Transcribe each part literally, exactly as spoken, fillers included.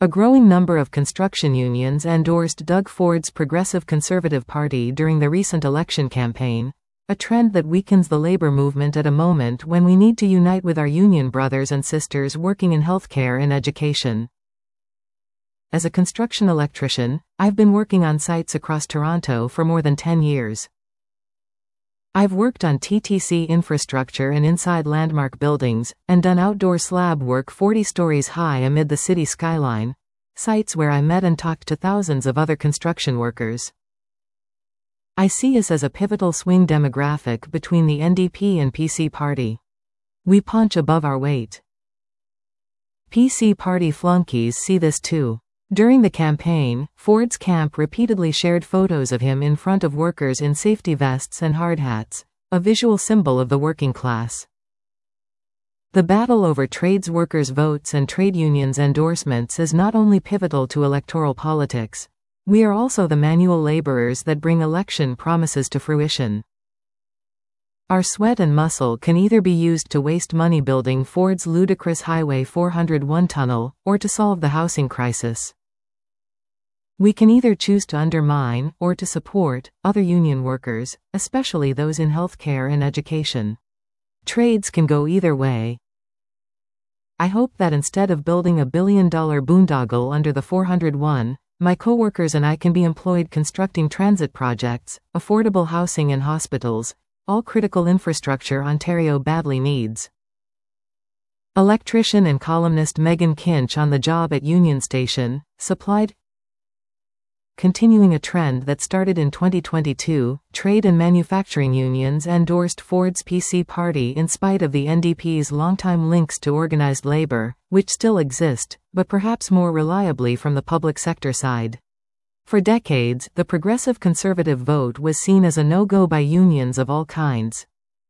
A growing number of construction unions endorsed Doug Ford's Progressive Conservative Party during the recent election campaign, a trend that weakens the labor movement at a moment when we need to unite with our union brothers and sisters working in healthcare and education. As a construction electrician, I've been working on sites across Toronto for more than ten years. I've worked on T T C infrastructure and inside landmark buildings, and done outdoor slab work forty stories high amid the city skyline, sites where I met and talked to thousands of other construction workers. I see us as a pivotal swing demographic between the N D P and P C party. We punch above our weight. P C party flunkies see this too. During the campaign, Ford's camp repeatedly shared photos of him in front of workers in safety vests and hard hats, a visual symbol of the working class. The battle over trades workers' votes and trade unions' endorsements is not only pivotal to electoral politics, we are also the manual laborers that bring election promises to fruition. Our sweat and muscle can either be used to waste money building Ford's ludicrous Highway four oh one tunnel, or to solve the housing crisis. We can either choose to undermine, or to support, other union workers, especially those in healthcare and education. Trades can go either way. I hope that instead of building a billion-dollar boondoggle under the four oh one, my coworkers and I can be employed constructing transit projects, affordable housing and hospitals, all critical infrastructure Ontario badly needs. Electrician and columnist Megan Kinch on the job at Union Station, supplied. Continuing a trend that started in twenty twenty-two, trade and manufacturing unions endorsed Ford's P C party in spite of the N D P's longtime links to organized labor, which still exist, but perhaps more reliably from the public sector side. For decades, the Progressive Conservative vote was seen as a no-go by unions of all kinds.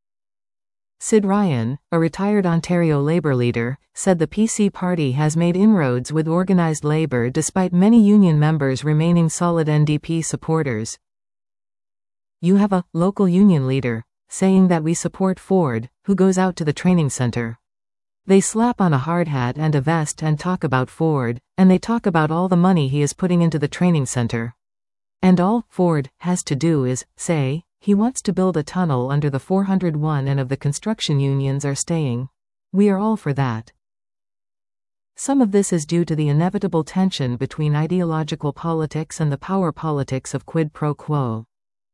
Sid Ryan, a retired Ontario Labour leader, said the P C party has made inroads with organised labour despite many union members remaining solid N D P supporters. You have a local union leader saying that we support Ford, who goes out to the training centre. They slap on a hard hat and a vest and talk about Ford, and they talk about all the money he is putting into the training centre. And all Ford has to do is say he wants to build a tunnel under the four oh one and of the construction unions are staying. We are all for that. Some of this is due to the inevitable tension between ideological politics and the power politics of quid pro quo.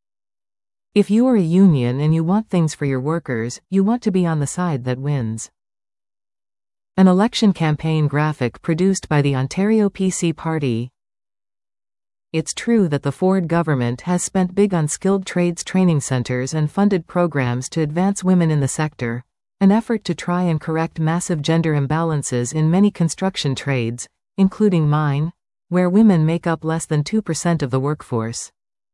If you are a union and you want things for your workers, you want to be on the side that wins. An election campaign graphic produced by the Ontario P C party. It's true that the Ford government has spent big on skilled trades training centers and funded programs to advance women in the sector, an effort to try and correct massive gender imbalances in many construction trades, including mine, where women make up less than two percent of the workforce.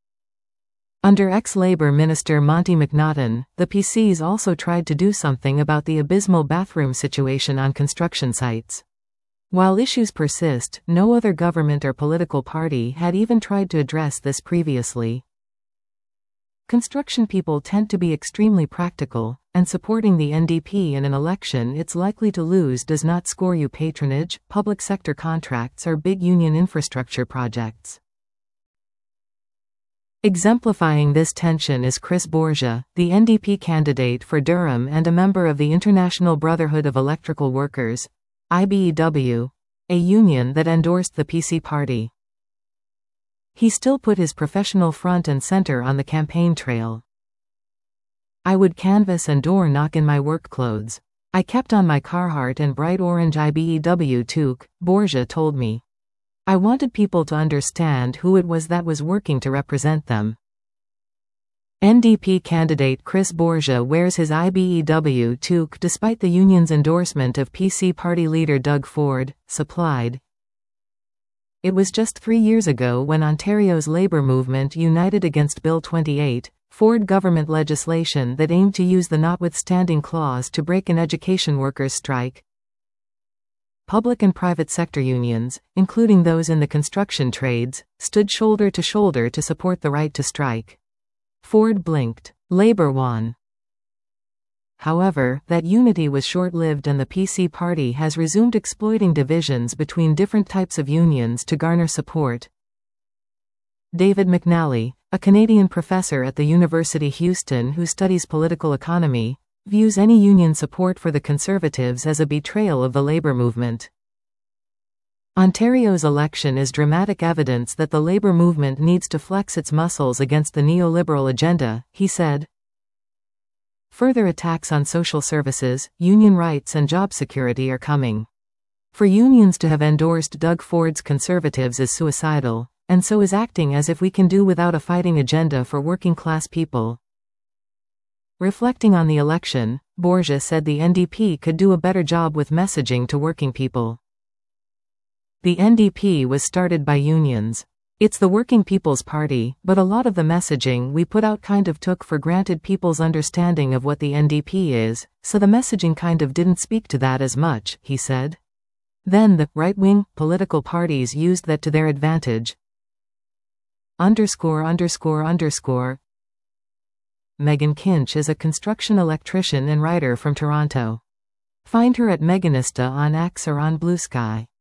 Under ex-Labour Minister Monty McNaughton, the P Cs also tried to do something about the abysmal bathroom situation on construction sites. While issues persist, no other government or political party had even tried to address this previously. Construction people tend to be extremely practical, and supporting the N D P in an election it's likely to lose does not score you patronage, public sector contracts or big union infrastructure projects. Exemplifying this tension is Chris Borgia, the N D P candidate for Durham and a member of the International Brotherhood of Electrical Workers, I B E W, a union that endorsed the P C party. He still put his professional front and center on the campaign trail. I would canvass and door knock in my work clothes. I kept on my Carhartt and bright orange I B E W toque, Borgia told me. I wanted people to understand who it was that was working to represent them. N D P candidate Chris Borgia wears his I B E W toque despite the union's endorsement of P C party leader Doug Ford, supplied. It was just three years ago when Ontario's labour movement united against Bill twenty-eight, Ford government legislation that aimed to use the notwithstanding clause to break an education workers' strike. Public and private sector unions, including those in the construction trades, stood shoulder to shoulder to support the right to strike. Ford blinked. Labour won. however, that unity was short-lived and the P C party has resumed exploiting divisions between different types of unions to garner support. David McNally, a Canadian professor at the University Houston who studies political economy, views any union support for the Conservatives as a betrayal of the labour movement. Ontario's election is dramatic evidence that the labour movement needs to flex its muscles against the neoliberal agenda, he said. Further attacks on social services, union rights and job security are coming. For unions to have endorsed Doug Ford's Conservatives is suicidal, and so is acting as if we can do without a fighting agenda for working-class people. Reflecting on the election, Borja said the N D P could do a better job with messaging to working people. The N D P was started by unions. It's the working people's party, but a lot of the messaging we put out kind of took for granted people's understanding of what the N D P is, so the messaging kind of didn't speak to that as much, he said. Then the right-wing political parties used that to their advantage. Underscore underscore underscore Megan Kinch is a construction electrician and writer from Toronto. Find her at Meganista on X or on Blue Sky.